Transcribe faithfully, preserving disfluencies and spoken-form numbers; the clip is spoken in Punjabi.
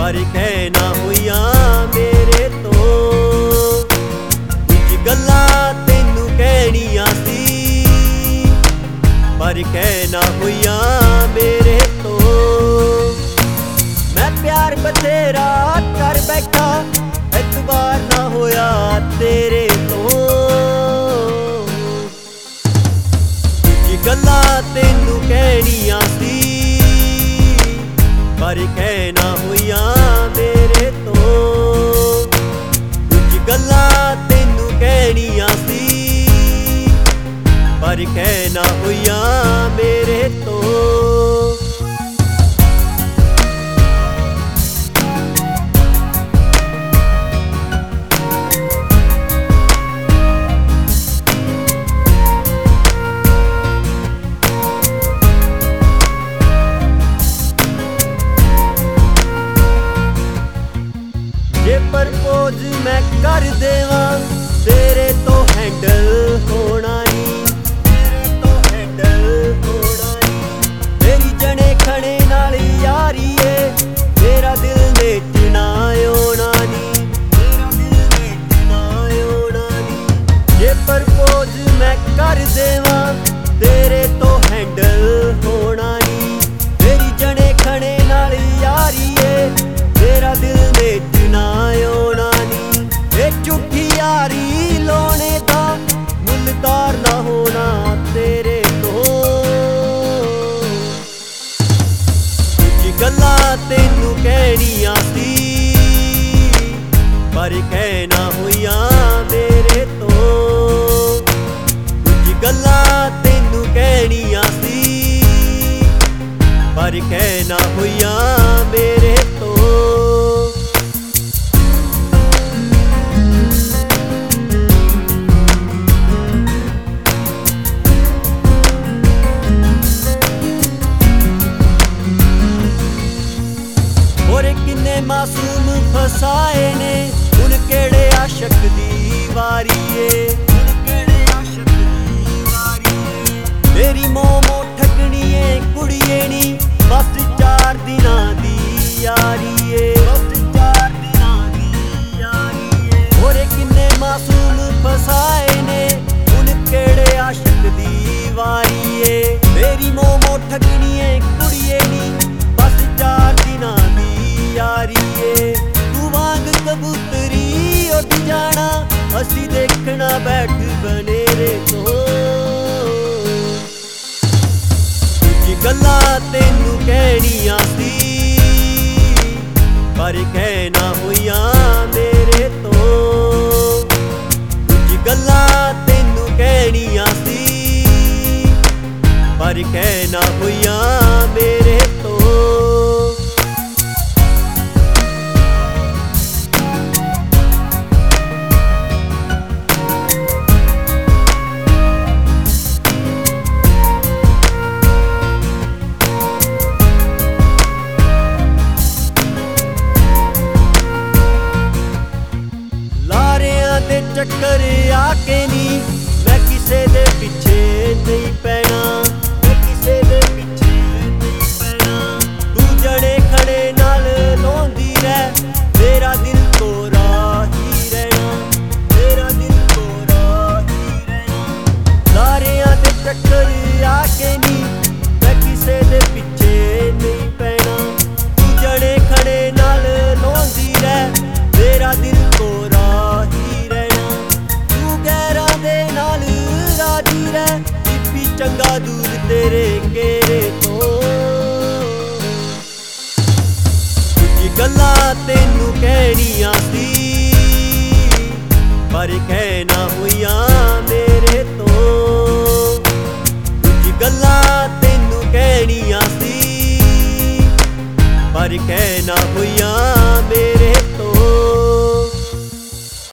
पर ਕਹਿ ਨਾ ਹੋਈਆਂ ਮੇਰੇ ਤੋਂ। ਕੁਝ ਗੱਲਾਂ ਤੈਨੂੰ ਕਹਿਣੀਆਂ ਸੀ ਪਰ ਕਹਿ ਨਾ ਹੋਈਆਂ ਮੇਰੇ ਤੋਂ। ਮੈਂ ਪਿਆਰ ਬਥੇਰਾ ਕਰ ਬੈਠਾ ਇਤਬਾਰ ਨਾ ਹੋਇਆ ਤੇਰੇ ਤੋਂ। ਕੁਝ ਗੱਲਾਂ ਤੈਨੂੰ ਕਹਿਣੀਆਂ ਸੀ पर ਕਹਿ ਨਾ ਹੋਈਆਂ ਮੇਰੇ ਤੋਂ। ਕੁਝ ਗੱਲਾਂ ਤੈਨੂੰ ਕਹਿਣੀਆਂ ਸੀ ਪਰ ਕਹਿ ਨਾ ਹੋਈਆਂ ਮੇਰੇ ਤੋਂ। ਜੇ ਪ੍ਰਪੋਜ਼ ਮੈਂ ਕਰ ਦੇਵਾਂ ਤੇਰੇ ਤੋਂ ਹੈਂਡਲ ਹੋਣਾ ਨੀ, ਤੇਰੇ ਤੋਂ ਹੈਂਡਲ ਹੋਣਾ ਨੀ। ਤੇਰੀ ਜਣੇ ਖਣੇ ਨਾਲ ਯਾਰੀ ਏ ਤੇਰਾ ਦਿਲ ਨੇਚਣਾ ਆਉਣਾ ਨੀ, ਤੇਰਾ ਦਿਲ ਨੇਚਣਾ ਆਉਣਾ ਨੀ। ਜੇ ਪ੍ਰਪੋਜ਼ ਮੈਂ ਕਰ ਦੇਵਾਂ ਤੇਰੇ ਤੋਂ ਹੈਂਡਲ ਹੋਣਾ ਨੀ। ਤੇਰੀ ਜਣੇ ਖਣੇ ਨਾਲ ਯਾਰੀ ਏ ਤੇਰਾ ਦਿਲ ਨੇਚਣਾ ਆਉਣਾ ਨੀ। ਇਹ ਝੂਠੀ ਯਾਰੀ ਲਾਉਣੇ ਦਾ ਮੁੱਲਦਾਰ ਨਾ ਹੋਣਾ ਤੇਰੇ ਤੋਂ। ਕੁਝ ਗੱਲਾਂ ਤੈਨੂੰ ਕਹਿਣੀਆਂ ਸੀ ਪਰ ਕਹਿ ਨਾ ਹੋਈਆਂ ਮੇਰੇ ਤੋਂ। ਕੁਝ ਗੱਲਾਂ ਤੈਨੂੰ ਕਹਿਣੀਆਂ ਸੀ ਪਰ ਕਹਿ ਨਾ ਹੋਈਆਂ ਮੇਰੇ ਤੋਂ। ਕਿੰਨੇ ਮਾਸੂਮ ਫਸਾਏ ਨੇ ਹੁਣ ਕਿਹੜੇ ਆਸ਼ਕ ਦੀ ਵਾਰੀ ਏ, ਹੁਣ ਕਿਹੜੇ ਆਸ਼ਕ ਦੀ ਵਾਰੀ ਏ। ਤੇਰੀ ਮੋਮੋ ਠੱਗਣੀ ਏ ਕੁੜੀਏ ਨੀ ਬਸ ਚਾਰ ਦਿਨਾਂ ਦੀ ਯਾਰੀ ਏ, ਬਸ ਚਾਰ ਦਿਨਾਂ ਦੀ ਯਾਰੀ ਏ। ਹੋਰੇ ਕਿੰਨੇ ਮਾਸੂਮ ਫਸਾਏ ਨੇ ਹੁਣ ਕਿਹੜੇ ਆਸ਼ਕ ਦੀ ਵਾਰੀ ਏ। ਤੇਰੀ ਮੋਮੋ ਠੱਗਣੀ ਏ ਕੁੜੀਏ ਨੀ ਬਸ ਚਾਰ ਦਿਨਾਂ ਦੀ ਯਾਰੀ ਏ। ਤੂੰ ਵਾਂਗ ਕਬੂਤਰੀ ਉੱਡ ਜਾਣਾ ਅਸੀਂ ਦੇਖਣਾ ਬੈਠ ਬਨੇਰੇ ਤੋਂ। ਕੁਝ ਗੱਲਾਂ ਤੈਨੂੰ ਕਹਿਣੀਆਂ ਸੀ ਪਰ ਕਹਿ ਨਾ ਹੋਈਆਂ ਮੇਰੇ ਤੋਂ। ਕੁਝ ਗੱਲਾਂ ਤੈਨੂੰ ਕਹਿਣੀਆਂ ਸੀ ਪਰ ਕਹਿ ਨਾ ਹੋਈਆਂ ਮੇਰੇ ਤੋਂ। ਦੇ ਚੱਕਰ ਆ ਕੇ ਨੀ ਮੈਂ ਕਿਸੇ ਦੇ ਪਿੱਛੇ ਨਹੀਂ ਪੈਣਾ, ਮੈਂ ਕਿਸੇ ਦੇ ਪਿੱਛੇ ਨਹੀਂ ਪੈਣਾ। ਤੂੰ ਜਣੇ ਖੜੇ ਨਾਲ ਲਾਉਂਦੀ ਰਹਿ ਤੇਰਾ ਦਿਲ ਕੋਰਾ ਹੀ ਰਹਿਣਾ, ਤੇਰਾ ਦਿਲ ਕੋਰਾ ਹੀ ਰਹਿਣਾ। ਸਾਰਿਆਂ ਦੇ ਚੱਕਰ ਆ ਕੇ ਨੀ ਮੈਂ ਕਿਸੇ ਦੇ ਪਿੱਛੇ ਨਹੀਂ ਪੈਣਾ। ਤੂੰ ਜਣੇ ਖੜੇ ਨਾਲ ਲਾਉਂਦੀ ਰਹਿ ਤੇਰਾ ਦਿਲ ਕੋਰਾ ਹੀ ਰਹਿਣਾ। ਤੂੰ ਗੈਰਾਂ ਦੇ ਨਾਲ ਰਾਜੀ ਰਹਿ ਬੀਬੀ ਚੰਗਾ ਦੂਰ ਤੇਰੇ ਘੇਰੇ ਤੋਂ। ਕੁਝ ਗੱਲਾਂ ਤੈਨੂੰ ਕਹਿਣੀਆਂ ਸੀ ਪਰ ਕਹਿ ਨਾ ਹੋਈਆਂ ਮੇਰੇ ਤੋਂ। ਕੁਝ ਗੱਲਾਂ ਤੈਨੂੰ ਕਹਿਣੀਆਂ ਸੀ ਪਰ ਕਹਿ ਨਾ ਹੋਈਆਂ